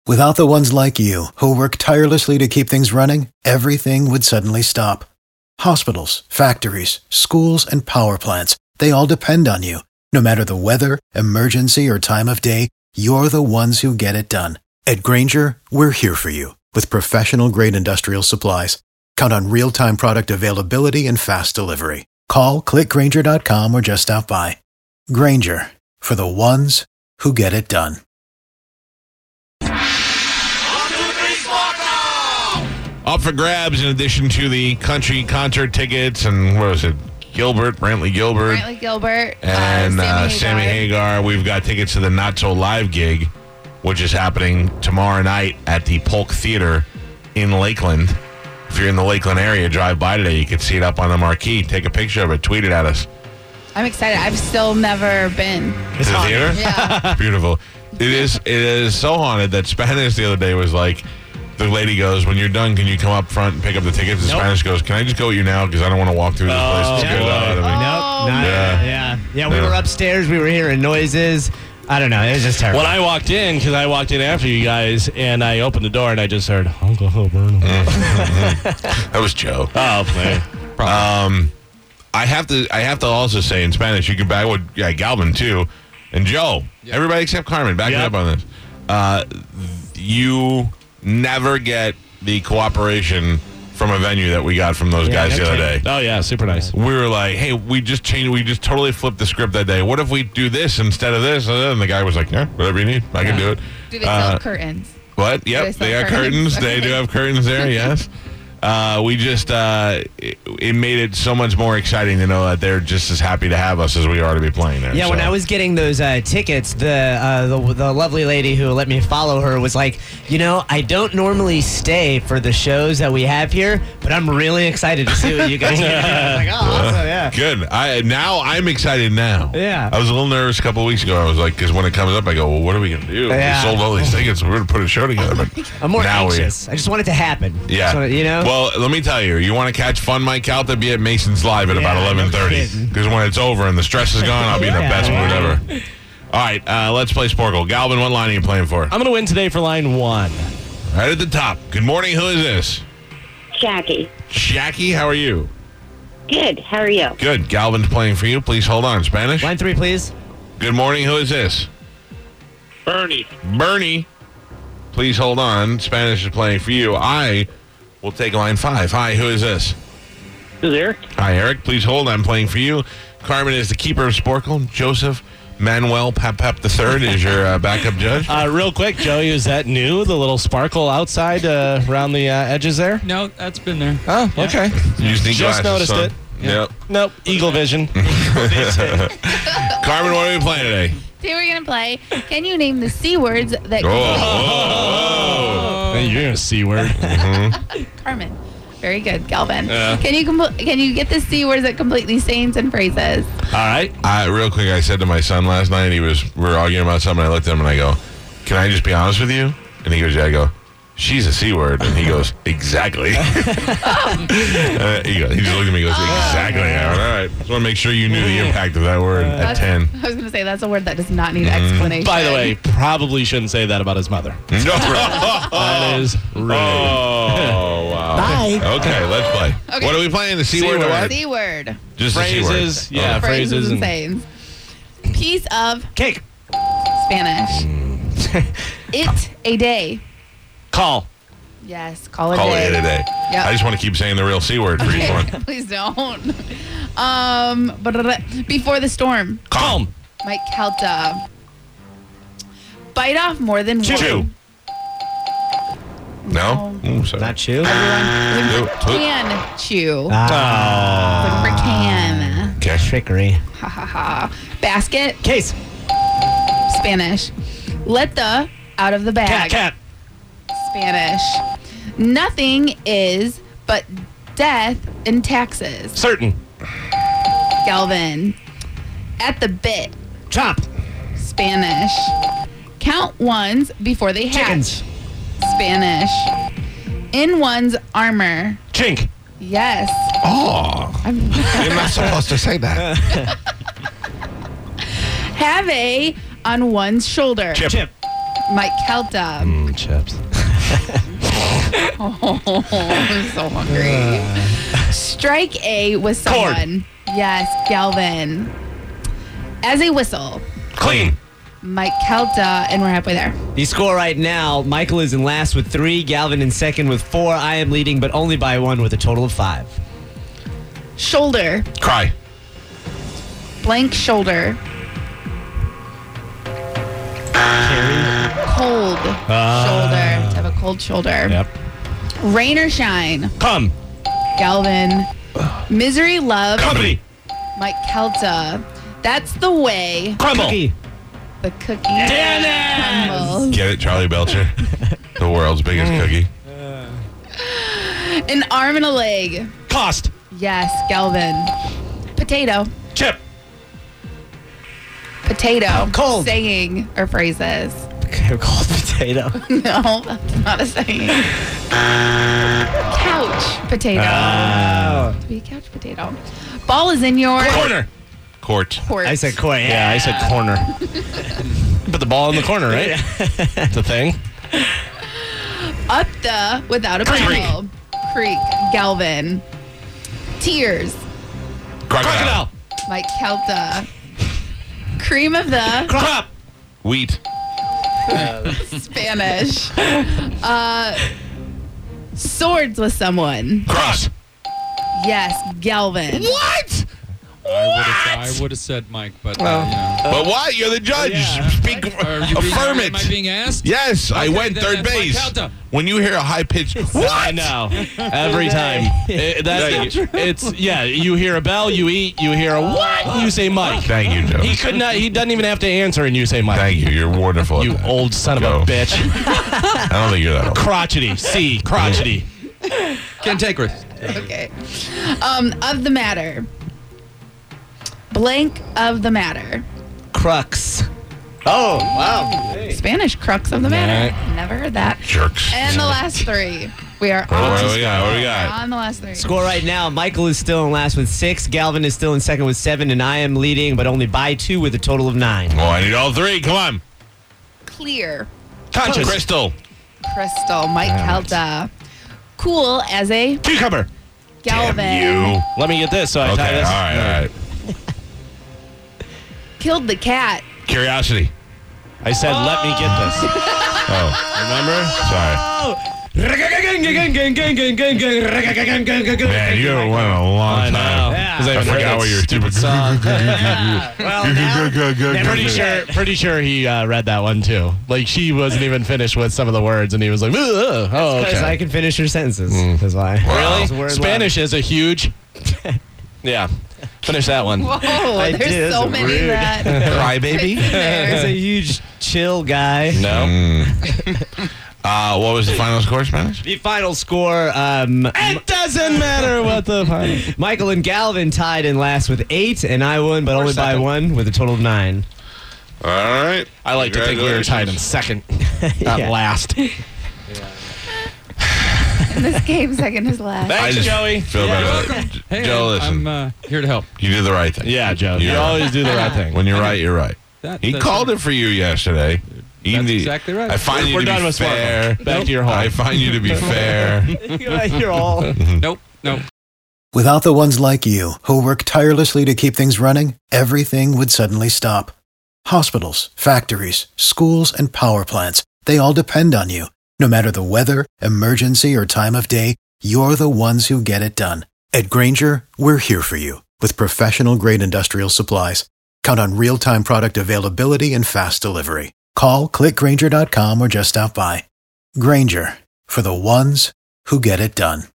Without the ones like you, who work tirelessly to keep things running, everything would suddenly stop. Hospitals, factories, schools, and power plants, they all depend on you. No matter the weather, emergency, or time of day, you're the ones who get it done. At Grainger, we're here for you with professional-grade industrial supplies. Count on real-time product availability and fast delivery. Call, clickgrainger.com, or just stop by. Grainger, for the ones who get it done. Up for grabs in addition to the country concert tickets and what was it? Brantley Gilbert. And Sammy Hagar. We've got tickets to the Not So Live gig, which is happening tomorrow night at the Polk Theater in Lakeland. If you're in the Lakeland area, drive by today. You can see it up on the marquee. Take a picture of it. Tweet it at us. I'm excited. I've still never been. To the theater? Yeah. Beautiful. It is so haunted that Spanish the other day was like, the lady goes, when you're done, can you come up front and pick up the tickets? The Spanish goes, can I just go with you now? Because I don't want to walk through this place. It's good. We were upstairs. We were hearing noises. I don't know. It was just terrible. When I walked in, because I walked in after you guys, and I opened the door, and I just heard, Uncle Hilburn. That was Joe. Oh, man. I have to also say in Spanish, you can back with Galvin, too, and Joe. Yep. Everybody except Carmen. Back me up on this. You never get the cooperation from a venue that we got from those guys the other day. Oh, yeah, super nice. We were like, hey, we just totally flipped the script that day. What if we do this instead of this? And the guy was like, yeah, whatever you need. I can do it. Do they sell curtains? What? Yep, they got curtains. They do have curtains there, yes. It made it so much more exciting to know that they're just as happy to have us as we are to be playing there. Yeah, when I was getting those tickets, the lovely lady who let me follow her was like, I don't normally stay for the shows that we have here, but I'm really excited to see what you guys are going to do. I was like, oh, awesome, yeah. Good. I'm excited now. Yeah. I was a little nervous a couple of weeks ago. I was like, because when it comes up, I go, well, what are we going to do? Yeah. We sold all these tickets. We're going to put a show together. But I'm more anxious. I just want it to happen. Yeah. Well, let me tell you, you want to catch Fun Mike Calta, be at Mason's Live at about 11:30. Because when it's over and the stress is gone, I'll be in the best mood ever. All right, let's play Sporkle. Galvin, what line are you playing for? I'm going to win today for line 1. Right at the top. Good morning. Who is this? Jackie. Jackie, how are you? Good. How are you? Good. Galvin's playing for you. Please hold on. Spanish? Line 3, please. Good morning. Who is this? Bernie. Bernie. Please hold on. Spanish is playing for you. I will take line 5. Hi, who is this? This is Eric. Hi, Eric. Please hold. I'm playing for you. Carmen is the keeper of Sporkle. Joseph Manuel Pep III is your backup judge. Real quick, Joey, is that new? The little sparkle outside around the edges there? No, that's been there. Oh, okay. You just noticed son. it. Yep. Nope. Eagle vision. Carmen, what are we playing today? Today we're going to play, can you name the C words that... Hey, you're a C word. Carmen. Very good, Galvin. Can you get the C words that completely sentence and phrases? All right. Real quick, I said to my son last night, we were arguing about something, I looked at him and I go, can I just be honest with you? And he goes, yeah. I go, she's a C word. And he goes, exactly. He just looked at me and goes, exactly. I went, all right. Just want to make sure you knew the impact of that word at 10. I was going to say, that's a word that does not need explanation. By the way, probably shouldn't say that about his mother. No, that is rude. Oh, wow. Bye. Okay, let's play. Okay. What are we playing? The C word or what? C word. Just phrases. The C word. Yeah, Phrases and sayings. Piece of Cake. Spanish. It a day. Call. Yes, call it Call a day. it a day. Yep. I just want to keep saying the real C word for each one. Please don't. Before the storm. Calm. Mike Calta. Bite off more than one. Chew. No? Ooh, sorry. Not chew. Can chew. Ah. Like can. Okay. Trickery. Ha ha ha. Basket. Case. Spanish. Let the out of the bag. Cat. Spanish. Nothing is but death and taxes. Certain. Galvin. At the bit. Chop. Spanish. Count ones before they hatch. Chickens. Spanish. In one's armor. Chink. Yes. Oh. You're not supposed to say that. Have a on one's shoulder. Chip. Mike Kelta. Chips. Oh, I'm so hungry. Strike A with someone. Yes, Galvin. As a whistle. Clean. Mike Kelta, and we're halfway there. The score right now, Michael is in last with 3, Galvin in second with 4. I am leading, but only by 1 with a total of 5. Shoulder. Cry. Blank shoulder. Cold shoulder. To have a cold shoulder. Yep. Rain or shine. Come. Galvin. Misery, love. Company. Mike Kelta. That's the way. Crumble. Cookie. The cookie. Dennis! Crumbles. Get it, Charlie Belcher? The world's biggest cookie. An arm and a leg. Cost. Yes, Galvin. Potato. Chip. Potato. Cold. Saying or phrases. Cold potato. No, that's not a saying. Couch potato. To be a couch potato. Ball is in your Corner. Court. court. I said court. Yeah, I said corner. Put the ball in the corner, right? It's a thing. Up the without a paddle. Creek. Galvin. Tears. Crocodile. Mike Kelta. Cream of the Crop. Wheat. Spanish. Swords with someone. Cross. Yes, Galvin. What? I would have said Mike, but you know. But what? You're the judge. Speak. Affirm Am I it. being asked? Yes, I Okay, went then third that's Mike base. Kelta. When you hear a high pitch, what? I know. Every time. You hear a bell, you eat, you hear a what? You say Mike. Thank you, Joe. He doesn't even have to answer and you say Mike. Thank you. You're wonderful. You at that. old son Go. of a bitch. I don't think you're that old. Crotchety. C. Crotchety. Can't take risks. Okay. Of the matter. Blank of the matter. Crux. Oh, wow. Spanish crux of the matter. Never heard that. Jerks. And the last 3. We are What do we got? What do we got? on the last 3. Score right now, Michael is still in last with 6, Galvin is still in second with 7, and I am leading, but only by 2 with a total of 9. Oh, I need all 3. Come on. Clear. Conscious. Crystal. Crystal. Mike Kelta. Cool as a Cucumber. Galvin. Damn you. Let me get this so I tie Okay. this. All right. Killed the cat. Curiosity. I said, let me get this. Oh, Remember? sorry. Man, you went a long I know. time. Yeah. 'Cause I forgot what your stupid song. Well, now, Pretty sure he read that one too. Like she wasn't even finished with some of the words, and he was like, "Oh, because I okay." can finish your sentences. That's why. Really? Word Spanish is a huge. Yeah, finish that one. Whoa, did. there's so It's many rude. that Crybaby. fits in He's there. a huge chill guy. No. What was the final score, Spanish? The final score, It doesn't matter what the final. Michael and Galvin tied in last with 8, and I won, but only by second. 1 with a total of 9. All right. I like to think we were tied in second, not Yeah. last. In this game, second is last. I Thanks, just Joey. feel better. Hey, Joe, listen. I'm here to help. You did the right thing. Yeah, Joe. You're You right. always do the right thing. When you're right, you're right. He That's called it for you yesterday. That's exactly right. I find you We're to done be with fair. Smartphone. Back to your home. I find you to be fair. You're all. Nope. Without the ones like you, who work tirelessly to keep things running, everything would suddenly stop. Hospitals, factories, schools, and power plants, they all depend on you. No matter the weather, emergency, or time of day, you're the ones who get it done. At Grainger, we're here for you with professional-grade industrial supplies. Count on real-time product availability and fast delivery. Call, click Grainger.com, or just stop by. Grainger, for the ones who get it done.